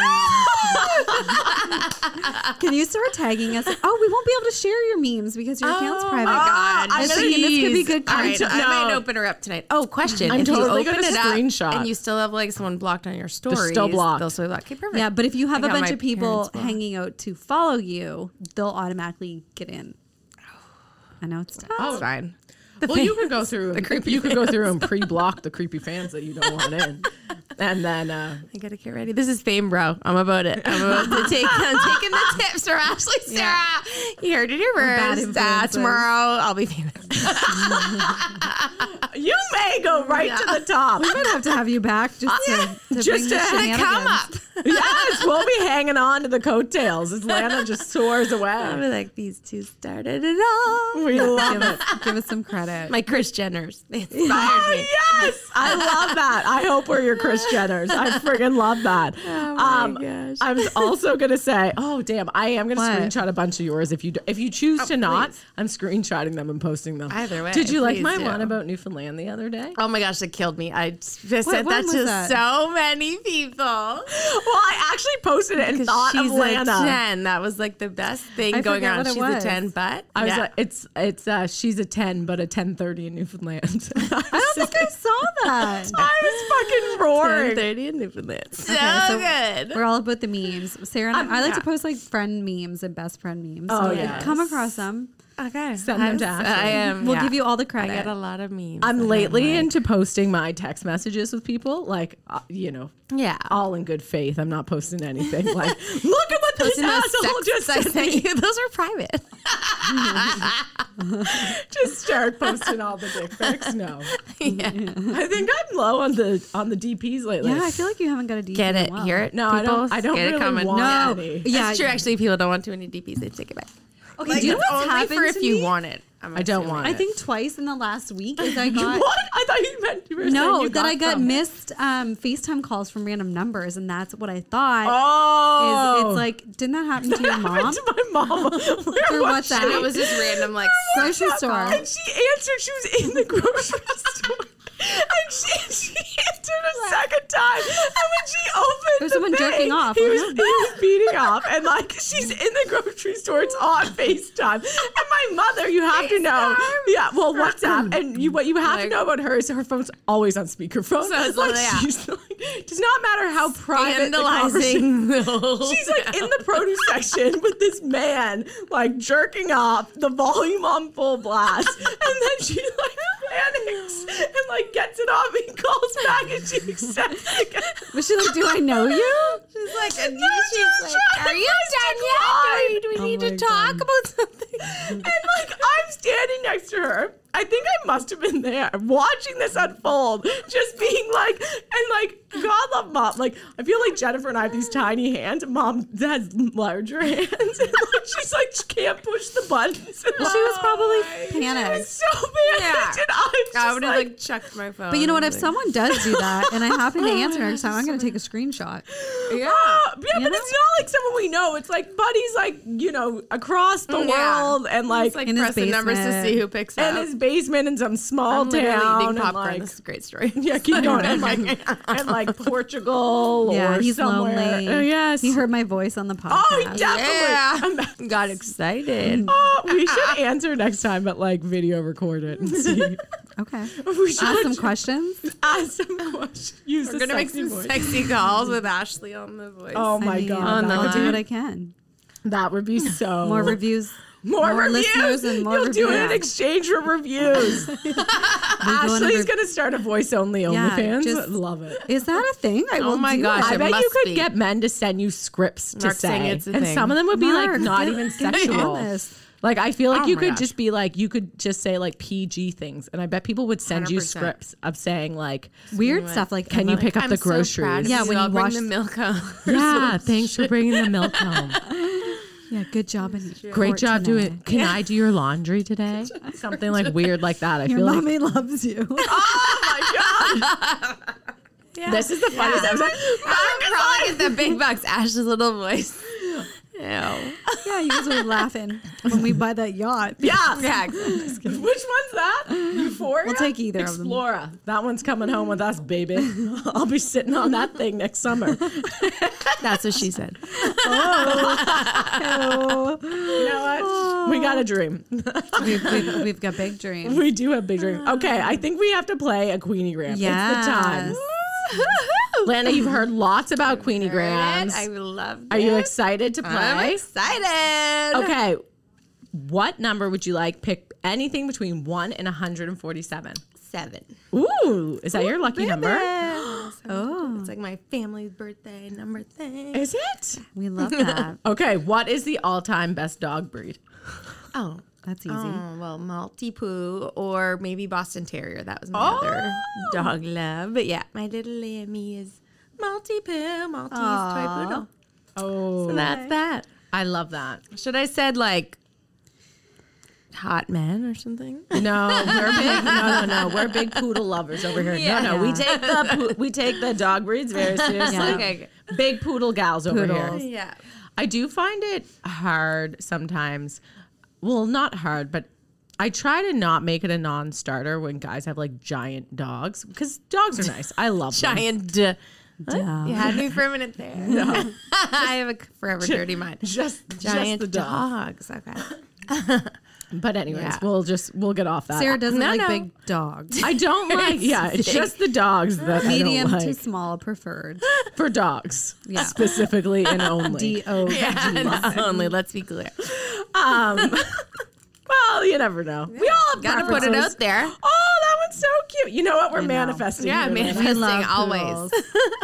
Can you start tagging us? Oh, we won't be able to share your memes because your account's
oh
private.
My God,
I'm thinking this could be good.
All right,
t-
I
no.
might open her up tonight. Oh, question:
I'm
if
totally
you open
gonna
it
screenshot.
up and you still have like someone blocked on your stories,
still blocked.
They'll still block. Okay, perfect.
Yeah, but if you have
I
a
got
bunch
my
of people
parents
hanging out to follow you, they'll automatically get in. I know it's tough.
Oh, fine.
The well, you could go through the creepy. You could go through and pre-block the creepy fans that you don't want in, and then uh,
I gotta get ready. This is fame, bro. I'm about it. I'm about to take. I'm taking the tips from Ashley Sarah. Yeah. You heard it here first. Uh, tomorrow I'll be famous.
You may go right yeah. to the top.
We might have to have you back just to,
yeah.
to
just
bring
to
the
come up.
Yes, we'll be hanging on to the coattails as Lana just soars away.
I'll be like, these two started it all.
We love
give
it.
Us, give us some credit.
My Kris Jenners. They inspired
oh,
me.
Yes, I love that. I hope we're your Kris Jenners. I friggin' love that.
Oh my um, gosh.
I was also gonna say, oh damn, I am gonna
what?
screenshot a bunch of yours if you do, if you choose
oh,
to not.
Please.
I'm screenshotting them and posting them.
Either way.
Did you like my
do.
one about Newfoundland the other day?
Oh my gosh, it killed me. I just
what,
said that to
that?
so many people.
Well, I actually posted it and
because
thought
she's
of Lana.
A ten. That was like the best thing
I
going on. She's
was.
a ten, but
I was
yeah.
like, it's it's uh, she's a ten, but a ten thirty in Newfoundland.
I don't think I saw that.
I was fucking roaring.
ten thirty in Newfoundland. So,
okay, so
good.
We're all about the memes. Sarah and
Um,
I, I like
yeah.
to post like friend memes and best friend memes.
Oh,
so
yes.
I come across them.
Okay.
Send them to
I'm-
Ashley.
I am.
We'll
yeah.
give you all the
I
credit.
get a lot of memes.
I'm
I
lately
like.
into posting my text messages with people, like uh, you know,
Yeah.
all in good faith. I'm not posting anything like, look at what this
Posting those
asshole just
texts I
sent
sent
me.
you. Those are private.
Just start posting all the dick pics. No,
Yeah.
I think I'm low on the on the D Ps lately.
Yeah, I feel like you haven't got a D P
Get
in a
it.
while.
Hear it.
No, I
People,
don't. I don't
get
really
it coming.
want
No.
any.
Yeah,
That's true. Actually, people don't want too many D Ps. They take it back.
Okay,
Like,
do you know
it's
what's
only
happened
for if
to
you
me?
want it. I'm
I don't
assuming.
want
I
it.
think twice in the last week is I got
What? I thought you meant you were saying
no
you
that I got
some.
missed um, FaceTime calls from random numbers, and that's what I thought.
Oh,
Is it's like, didn't that happen to your mom?
happened to my mom. Where
Through
was
WhatsApp.
she?
And it was just random, like
Grocery store.
And she answered. She was in the grocery store. And she, she answered a second time. And when she opened
There's
the
someone
thing,
jerking off.
He
Oh,
was,
no.
he was beating off. And like, she's in the grocery store. It's on FaceTime. And my mother, you have to know. Yeah, well, WhatsApp. And you, what you have
Like-
to know about her is her phone's always on speakerphone.
So it's
like,
like, yeah.
she's like, does not matter how private the conversation.
Vandalizing.
She's like in the produce section with this man, like jerking off, the volume on full blast, and then she like panics and like gets it off and calls back and she accepts it.
Was she like, do I know you?
She's like, and
No,
she's
she was
like,
trying
are
to
you
find
done yet? Do we, do we
Oh
need
my
to talk
God.
about something?
And like I'm standing next to her. I think I must have been there watching this unfold, just being like, and like, God love mom. Like, I feel like Jennifer and I have these tiny hands. Mom has larger hands. And like, she's like, she can't push the buttons. And
Well, she was
like,
probably
She was
panicked.
so panicked.
Yeah.
And I'm just
I would have
like,
like chucked my phone.
But you know what? If
Like,
someone does do that and I happen to answer next time, I'm going to take a screenshot.
yeah.
"Ah," yeah,
You
but
know?
it's not like someone we know. It's like buddies, like, you know, across the
Yeah.
world and like,
It's like
in his
pressing numbers to
basement.
see who picks
in
up.
his basement in some small
I'm literally
town.
eating
and,
popcorn.
like,
This is a great story.
yeah, keep going. And like, and like Portugal
Yeah,
or
he's
somewhere.
lonely.
Uh, yes.
He heard my voice on the podcast.
Oh, he definitely.
Yeah. Got excited.
Oh, we should answer next time, but like video record it and see.
Okay.
We should
Ask some questions.
ask some questions. Use
We're
the
gonna make
sexy
some
voice.
sexy calls with Ashley on the voice.
Oh my
I mean,
god,
On the
that,
I'll
would
do
be,
what I can.
that would be so
More reviews.
More,
more
reviews.
listeners and more
You'll do it in
reviews.
exchange for reviews.
We go on
Ashley's
a-
gonna start a voice only
Yeah,
OnlyFans.
just-
Love it.
Is that a thing? I
Oh
will
my
do
gosh,
it.
I
it
bet you
must
could
be.
get men to send you scripts to
Mark's saying
say,
it's a
and
thing.
some of them would be like
Mark,
not
get-
even
be
sexual.
honest.
Like I feel like
Oh
you
my
could
gosh.
just be like you could just say like P G things, and I bet people would send you
one hundred percent.
scripts of saying like,
Weird stuff like
"Can you
about-
pick up
I'm
the
so proud
groceries?"
of
Yeah,
you.
when
I'll
you
bring
wash-
the milk home.
Yeah, thanks for bringing the milk home.
Yeah, good job. In
Great
court
job
today.
doing. Can I do your laundry today? Something like weird like that. I
Your
feel like
mommy loves you.
this is the funniest episode.
I'm probably get the big bucks. Ash's little voice. Ew.
Yeah, you guys were laughing when we buy that yacht.
Yeah.
Yeah.
Which one's that? Euphoria?
We'll take either of them.
Explora. That one's coming home with us, baby. I'll be sitting on that thing next summer.
That's what she said.
Oh,
You know what? We got a dream.
we've, we've, we've got big dreams.
We do have big dreams. Okay, I think we have to play a Queenie Gram. It's the time.
Yes.
Lana, you've heard lots about Queenie Grams.
I love
Are you excited to play?
I'm excited.
Okay. What number would you like? Pick anything between one and one hundred forty-seven.
Seven.
Ooh, is that your lucky number?
Oh,
It's like my family's birthday number thing.
Is it?
we love that.
Okay, what is the all-time best dog breed?
Oh.
That's easy.
Oh, well, Maltipoo or maybe Boston Terrier. That was my
Oh.
other dog love. But yeah, my little Lammy is Maltipoo, Maltese toy poodle.
Oh,
So that's that.
I love that.
Should I said like hot men or something?
No, we're big. No, no, no. We're big poodle lovers over here. No, no. We
Yeah.
take the poo- we take the dog breeds very seriously.
Yeah.
Okay.
Big poodle gals over
Poodles.
here.
Yeah.
I do find it hard sometimes. Well, not hard, but I try to not make it a non-starter when guys have like giant dogs because dogs are nice. I love them.
Giant. Uh,
Duh.
you had me for a minute there. I have a forever dirty mind.
Just
Giant
just the dog.
dogs. Okay.
But anyways,
Yeah.
we'll just we'll get off that.
Sarah doesn't
No,
like
no.
big dogs.
I don't like. Yeah, it's just the dogs that
Medium
I don't
to
like
small preferred.
for dogs.
Yeah.
Specifically and only.
D O G.
Yeah, only. Let's be clear.
Um, well, you never know. We all have
Gotta put it
preferences.
out there.
Oh, that one's so cute. You know what? We're
know.
manifesting.
Yeah,
here, Lana.
manifesting
love
always.
poodles.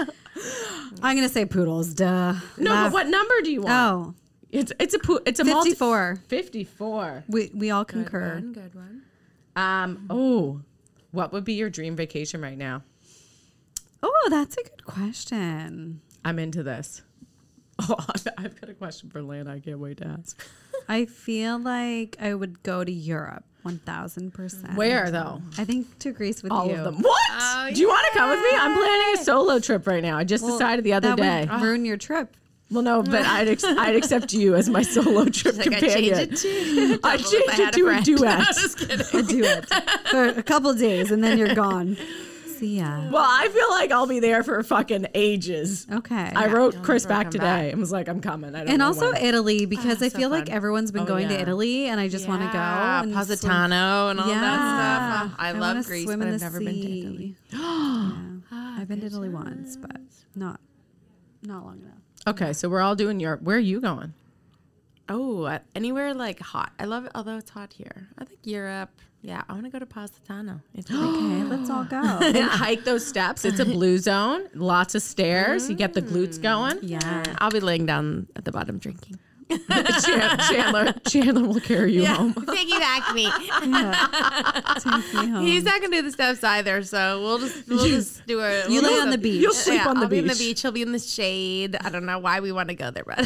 I'm gonna say poodles. Duh.
No,
Laugh.
but what number do you want?
Oh,
It's it's a poo- it's a multi-
fifty-four.
fifty-four.
We we all concur.
Good one. Good one.
Um. Oh, what would be your dream vacation right now?
Oh, that's a good question.
I'm into this. Oh, I've got a question for Lana. I can't wait to ask.
I feel like I would go to Europe, one thousand percent.
Where though?
I think to Greece with
All
you.
of them. What?
Oh,
Do you want to come with me? I'm planning a solo trip right now. I just
Well,
decided the other
that
day.
would ruin your trip.
Well, no, but I'd ex- I'd accept you as my solo trip
Like I
companion.
change it to.
I
Double
change
if I
it
had
to a
friend.
duet.
No, just kidding.
I do it for a couple days and then you're gone. See ya.
Well, I feel like I'll be there for fucking ages.
Okay.
I wrote
you'll
Chris
never
back
come
today
back.
and was like, I'm coming. I don't
And
know
also
when.
Italy because I
so
feel like
fun.
everyone's been
Oh,
going
yeah.
to Italy and I just want to go.
Yeah,
And
Positano and all
Yeah.
that stuff. Oh, I,
wanna
love Greece,
swim
but
in
I've
the
never been to
sea.
Italy.
Yeah. I've been to Italy once, but not not long enough.
Okay, so we're all doing Europe. Where are you going?
Oh, uh, anywhere like hot. I love it, although it's hot here. I think Europe. Yeah, I want to go to Positano. Italy.
Okay, let's all go.
And hike those steps. It's a blue zone. Lots of stairs. You get the glutes going.
Yeah.
I'll be laying down at the bottom drinking.
Chan- Chandler, Chandler will carry you home.
Piggyback me.
Take me home.
He's not gonna do the steps either, so we'll just we'll just do a.
You
we'll
lay
do
on the
some-
beach.
You'll sleep
yeah,
on the
I'll be in the
beach.
beach. He'll be in the shade. I don't know why we want to go there, but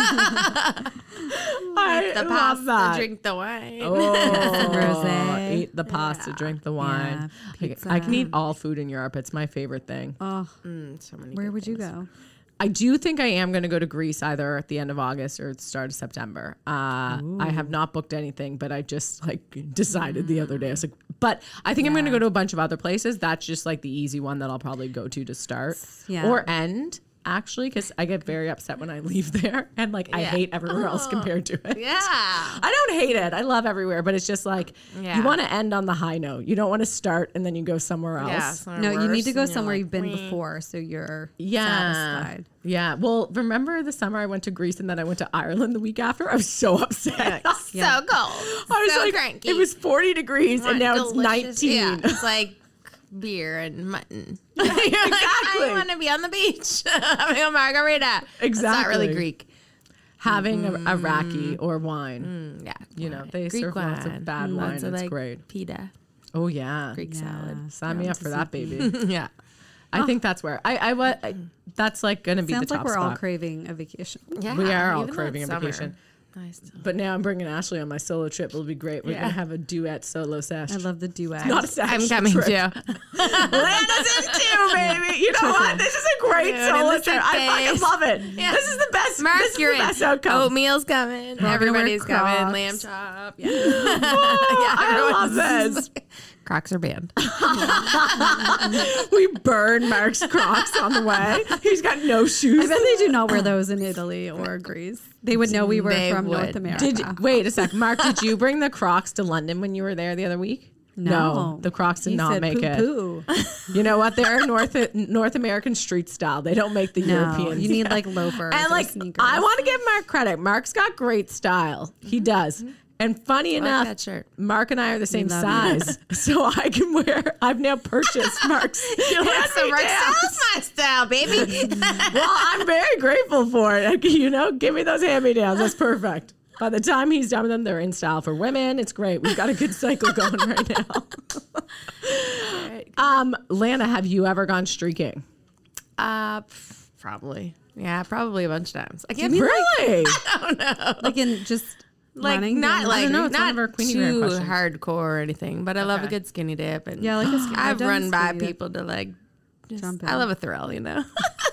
I
the
love
pasta,
that.
drink the wine.
Oh,
Rosé.
eat the pasta, drink the wine.
Yeah,
I, I can eat
pizza.
all food in Europe. It's my favorite thing.
Oh,
Mm, so many.
where
good
would you
things.
go?
I do think I am going to go to Greece either at the end of August or at the start of September. Uh, I have not booked anything, but I just like decided the other day. I was like, but I think I'm going to go to a bunch of other places. That's just like the easy one that I'll probably go to to start
Yeah.
or end. Actually, because I get very upset when I leave there and like I
Yeah.
hate everywhere else compared to it.
Yeah.
I don't hate it. I love everywhere, but it's just like
Yeah.
you want to end on the high note. You don't want to start and then you go somewhere else.
Yeah. somewhere
No, you need
worse,
to go
and you're
somewhere
like,
you've been
"Meh."
before, so you're
Yeah.
satisfied.
Yeah. Well, remember the summer I went to Greece and then I went to Ireland the week after? I was so upset.
Yeah.
So cold.
I was
so
like,
cranky.
it was forty degrees and
Want
now
delicious-
it's nineteen.
Yeah, it's like beer and mutton. You're like,
exactly.
I want to be on the beach having a margarita. That's not
Exactly.
really Greek.
Having a, a raki or wine.
Mm, yeah.
You know,
wine.
they
Greek
serve lots of bad
Mm,
wine.
lots of,
It's
like,
great.
Pita.
Oh, yeah.
Greek
Yeah.
salad.
Sign me up for that, baby.
Yeah.
I think that's where I, I, wa- I that's like going to be
Sounds
the
like
top
we're all
spot.
craving a vacation.
Yeah.
We are all
even though
craving
it's
a
summer.
vacation.
Nice. to-
But now I'm bringing Ashley on my solo trip. It'll be great. We're
Yeah.
going to have a duet solo sesh.
I love the duet.
Not a sesh.
I'm coming
trip.
too.
Lana's in too, baby. You know what? This is a great
Dude,
solo
in the
trip. I fucking
suitcase.
love it.
Yeah.
This is the best.
Mark,
this is
you're
the
in.
best outcome.
Oatmeal's coming.
gonna wear
Everybody's coming.
Crocs.
Lamb chop. Yeah.
Oh, I love
everyone's-
this.
Crocs are banned.
We burn Mark's Crocs on the way. He's got no
I
shoes.
bet they do not wear those in Italy or Greece. They would know we were
They
from North
would.
America.
Did you, wait a sec, Mark? Did you bring the Crocs to London when you were there the other week?
No.
the Crocs did
He
not
said
make it.
poo-poo.
You know what? They're North North American street style. They don't make the
No,
Europeans.
you need like loafers
and
or
like
sneakers.
I want to give Mark credit. Mark's got great style. He does. And funny
like
enough,
that shirt.
Mark and I are the same
love
size, so I can wear. I've now purchased Mark's.
You're like, so Mark
hand-me-downs.
sells my style, baby.
Well, I'm very grateful for it. You know, give me those hand-me-downs. That's perfect. By the time he's done with them, they're in style for women. It's great. We've got a good cycle going right now. um, Lana, have you ever gone streaking?
Uh, pff, probably. Yeah, probably a bunch of times. I can't
Really?
like in just
like
running.
not
down-
like
I don't know, it's one
not
of our Queenie Grant
too
questions.
hardcore or anything, but I love a
Okay.
good skinny dip. And
Yeah, like a skinny- I've
I've
done
run by
skinny dip.
people to like. Just,
Jump
I
in.
love a thrill, you know.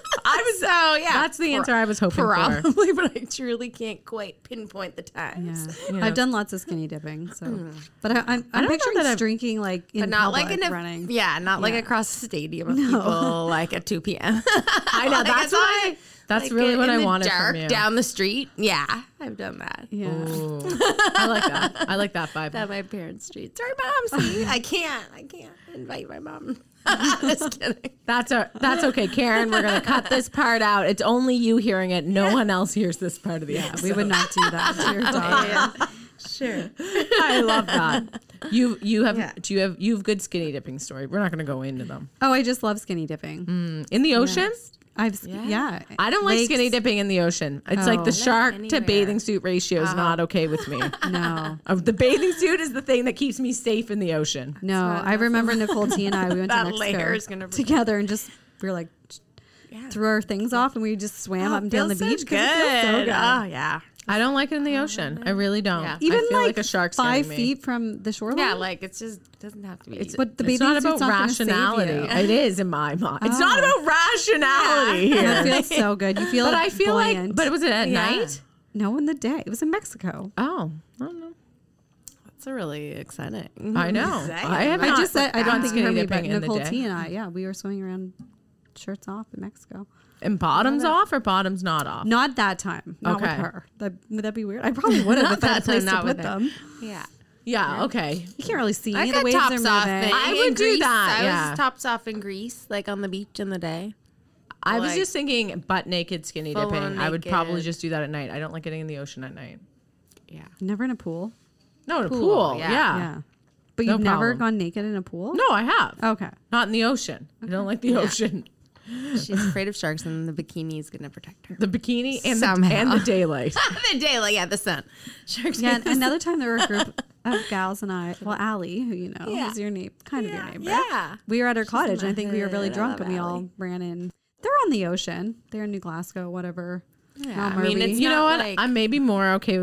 I was.
so yeah,
That's the answer I was hoping for.
probably, but I truly can't quite pinpoint the times.
Yeah.
Yeah.
I've done lots of skinny dipping, so. But I, I'm, I'm
don't know
picturing
that I've-
drinking like in
But not like
public
in a
running.
yeah, not like
Yeah.
across the stadium of people like at two p.m.
I know.
Like,
That's
as
why.
long as-
That's
like,
really
in
what I
the
wanted
dark
from you.
down the street. Yeah, I've done that.
Yeah.
Ooh. I like that. I like that vibe.
Down my parents' street. Sorry, mom. See, I can't. I can't invite my mom. Just kidding.
That's a, that's okay, Karen. We're gonna cut this part out. It's only you hearing it. No one else hears this part of the episode.
We would not do that to your daughter.
Sure.
I love that. You you have
Yeah.
do you have you have good skinny dipping story. We're not gonna go into them.
Oh, I just love skinny dipping.
In the ocean?
I've s-
Yeah.
yeah.
I don't like
Lakes,
skinny dipping in the ocean. It's like
Oh.
the
Like
shark to
anywhere.
bathing suit ratio is not okay with me.
No,
Uh, the bathing suit is the thing that keeps me safe in the ocean.
no. I remember Nicole T and I. We went to
That
Mexico
layer is gonna be-
together and just we were like
Yeah.
threw our things off and we just swam up and down the
Feels
beach
so
'cause it feels so good.
Oh yeah.
I don't like it in the ocean. I really don't.
Yeah.
Even
I feel
like,
like, a shark's
five
getting me.
feet from the shoreline.
Yeah, like it's just doesn't have to be.
It's,
But the
it's
bathing
not
suit's
about
not gonna save
rationality.
you.
It is in my mind. It's not
Oh.
about rationality
It
here.
feels so good. You feel
But I feel
buoyant.
like, but was it at
Yeah.
night?
no, in the day. It was in Mexico.
Oh, I don't know.
That's a really exciting.
I know. I have
I
not
just said I don't
gone
think you
skinny
heard me, but
dipping in the
Nicole
day.
T and I, yeah, we were swimming around, shirts off in Mexico.
And bottoms off or bottoms not off?
Not that time. Not with
Okay.
her. That, would that be weird? I probably would have if I had a
that
place
time,
to
not
put
with her.
them.
Yeah.
Yeah. Okay.
You can't really see
I
the
got
waves are
tops
moving.
off thing.
I
in
would do
Greece.
that,
I
yeah.
was tops off in Greece, like on the beach in the day.
I was
Like-
just thinking butt naked skinny
Full
dipping.
on
I would probably
naked.
just do that at night. I don't like getting in the ocean at night.
Yeah.
Never in a pool.
No, in a
Pool,
pool.
yeah.
Yeah.
Yeah. But
No
you've never
problem.
gone naked in a pool?
No, I have.
Okay.
Not in the ocean. I don't like the
Yeah.
ocean.
She's afraid of sharks, and the bikini is gonna protect her.
The bikini and the,
Somehow.
and the daylight.
the daylight, yeah, the sun. Sharks.
Yeah, and another time there were a group of gals and I, well, Allie, who you know,
Yeah.
is your name, kind of your neighbor.
Yeah.
We were at her cottage,
in
and I
my
think we were really
head. I
drunk,
love
and we all
Allie.
ran in. They're on the ocean. They're in New Glasgow, whatever.
Yeah,
Mount
I mean,
Murray.
it's
You know
not
what?
like-
I'm maybe more okay with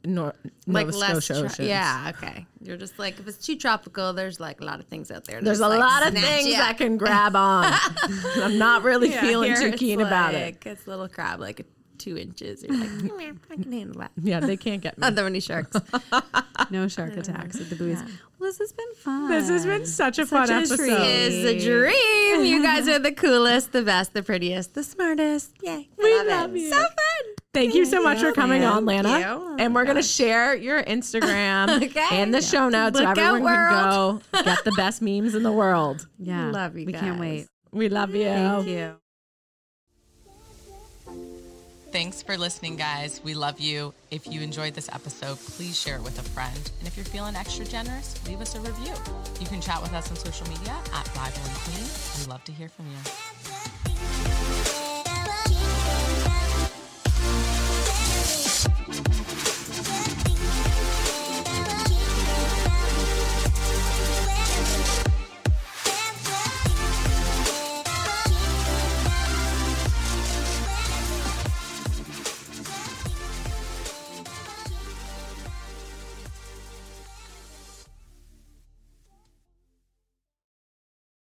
Nor-
like
Nova
less
Scotia
tro-
oceans.
yeah, okay. You're just like, if it's too tropical, there's like a lot of things out there.
There's
Just,
a
like,
lot of
snatch
things
you.
I can grab on. I'm not really
Yeah,
feeling
here
too
it's
keen about it.
like, It's a little crab, like two inches. You're like, "Mm, I can handle that.
Yeah, they can't get me.
Not that many sharks.
No shark attacks at the buoys. Well, this has been fun.
This has been such a fun
a
episode.
treat.
Is a dream. You guys are the coolest, the best, the prettiest, the smartest. Yay. I
We
love,
love
it.
you.
So fun.
Thank you so much for coming
Thank
on, Lana.
you.
And we're going to share your Instagram
Okay.
and the show notes so
Look out,
everyone can
world.
go get the best memes in the world.
Yeah.
Love you
We can't
guys.
wait.
We love you.
Thank you.
Thanks for listening, guys. We love you. If you enjoyed this episode, please share it with a friend. And if you're feeling extra generous, leave us a review. You can chat with us on social media at Bible and Queen. We love to hear from you.